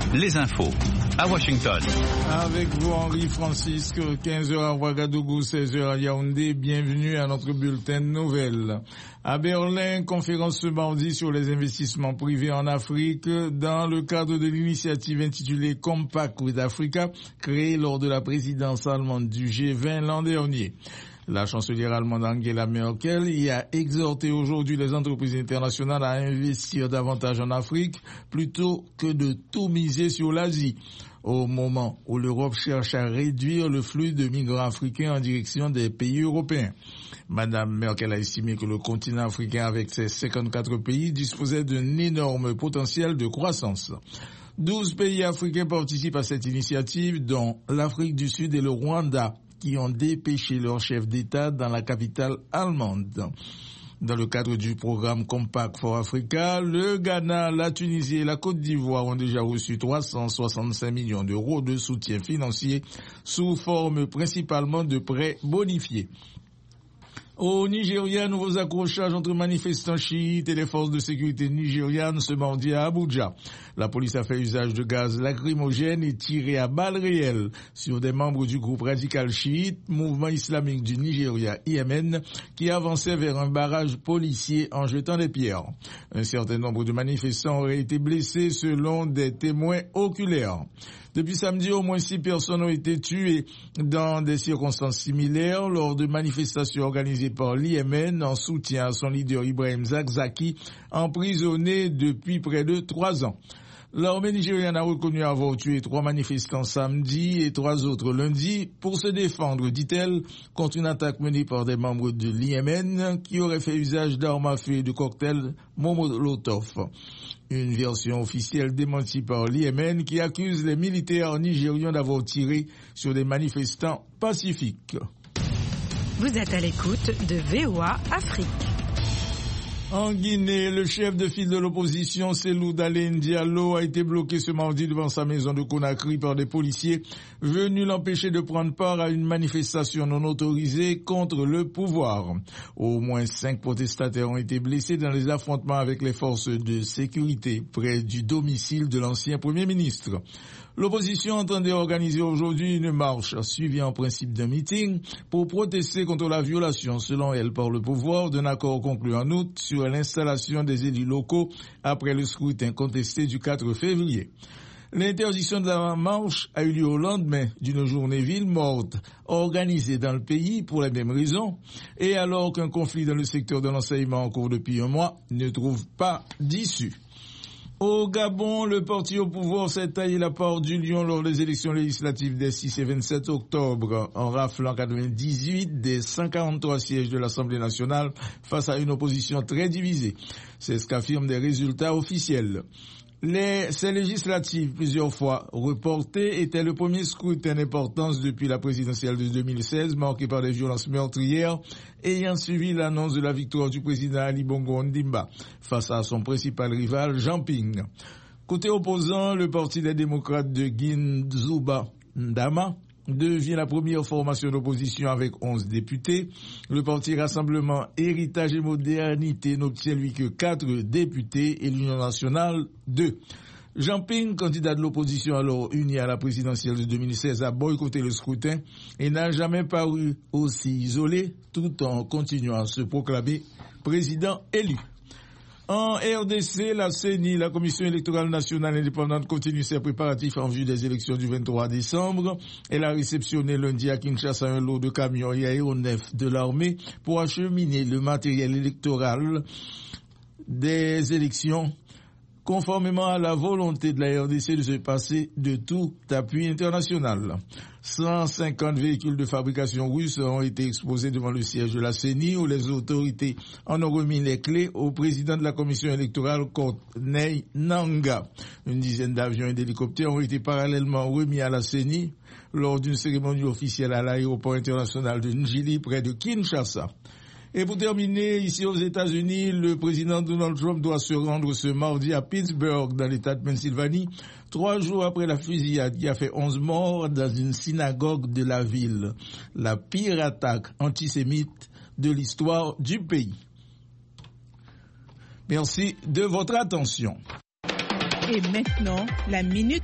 les infos à Washington. Avec vous, Henri Francisque, 15h à Ouagadougou, 16h à Yaoundé. Bienvenue à notre bulletin de nouvelles. À Berlin, conférence ce mardi sur les investissements privés en Afrique dans le cadre de l'initiative intitulée Compact with Africa, créée lors de la présidence allemande du G20 l'an dernier. La chancelière allemande Angela Merkel y a exhorté aujourd'hui les entreprises internationales à investir davantage en Afrique plutôt que de tout miser sur l'Asie, au moment où l'Europe cherche à réduire le flux de migrants africains en direction des pays européens. Madame Merkel a estimé que le continent africain, avec ses 54 pays, disposait d'un énorme potentiel de croissance. 12 pays africains participent à cette initiative, dont l'Afrique du Sud et le Rwanda, qui ont dépêché leur chef d'État dans la capitale allemande. Dans le cadre du programme Compact for Africa, le Ghana, la Tunisie et la Côte d'Ivoire ont déjà reçu 365 millions d'euros de soutien financier sous forme principalement de prêts bonifiés. Au Nigeria, nouveaux accrochages entre manifestants chiites et les forces de sécurité nigérianes ce mardi à Abuja. La police a fait usage de gaz lacrymogène et tiré à balles réelles sur des membres du groupe radical chiite, mouvement islamique du Nigeria IMN, qui avançait vers un barrage policier en jetant des pierres. Un certain nombre de manifestants auraient été blessés selon des témoins oculaires. Depuis samedi, au moins 6 personnes ont été tuées dans des circonstances similaires lors de manifestations organisées par l'IMN en soutien à son leader Ibrahim Zakzaki, emprisonné depuis près de 3 ans. L'armée nigériane a reconnu avoir tué 3 manifestants samedi et 3 autres lundi pour se défendre, dit-elle, contre une attaque menée par des membres de l'IMN qui auraient fait usage d'armes à feu et de cocktails Molotov. Une version officielle démentie par l'IMN qui accuse les militaires nigérians d'avoir tiré sur des manifestants pacifiques. Vous êtes à l'écoute de VOA Afrique. En Guinée, le chef de file de l'opposition, Cellou Dalein Diallo, a été bloqué ce mardi devant sa maison de Conakry par des policiers venus l'empêcher de prendre part à une manifestation non autorisée contre le pouvoir. Au moins 5 protestataires ont été blessés dans les affrontements avec les forces de sécurité près du domicile de l'ancien Premier ministre. L'opposition entendait organiser aujourd'hui une marche suivie en principe d'un meeting pour protester contre la violation, selon elle, par le pouvoir d'un accord conclu en août sur l'installation des élus locaux après le scrutin contesté du 4 février. L'interdiction de la marche a eu lieu au lendemain d'une journée ville morte organisée dans le pays pour les mêmes raisons et alors qu'un conflit dans le secteur de l'enseignement en cours depuis un mois ne trouve pas d'issue. Au Gabon, le parti au pouvoir s'est taillé la part du lion lors des élections législatives des 6 et 27 octobre, en raflant 98 des 143 sièges de l'Assemblée nationale face à une opposition très divisée. C'est ce qu'affirment des résultats officiels. Ces législatives, plusieurs fois reportées, étaient le premier scrutin d'importance depuis la présidentielle de 2016, marqué par des violences meurtrières, ayant suivi l'annonce de la victoire du président Ali Bongo Ondimba face à son principal rival, Jean Ping. Côté opposant, le Parti des démocrates de Guinzouba Ndama devient la première formation d'opposition avec 11 députés. Le parti Rassemblement, Héritage et Modernité n'obtient lui que 4 députés et l'Union nationale 2. Jean Ping, candidat de l'opposition alors unie à la présidentielle de 2016, a boycotté le scrutin et n'a jamais paru aussi isolé tout en continuant à se proclamer président élu. En RDC, la CENI, la Commission électorale nationale indépendante, continue ses préparatifs en vue des élections du 23 décembre. Elle a réceptionné lundi à Kinshasa un lot de camions et aéronefs de l'armée pour acheminer le matériel électoral des élections, conformément à la volonté de la RDC de se passer de tout appui international. 150 véhicules de fabrication russe ont été exposés devant le siège de la CENI où les autorités en ont remis les clés au président de la commission électorale, Corneille Nangaa. Une dizaine d'avions et d'hélicoptères ont été parallèlement remis à la CENI lors d'une cérémonie officielle à l'aéroport international de Njili près de Kinshasa. Et pour terminer, ici aux États-Unis, le président Donald Trump doit se rendre ce mardi à Pittsburgh, dans l'État de Pennsylvanie, 3 jours après la fusillade qui a fait 11 morts dans une synagogue de la ville. La pire attaque antisémite de l'histoire du pays. Merci de votre attention. Et maintenant, la minute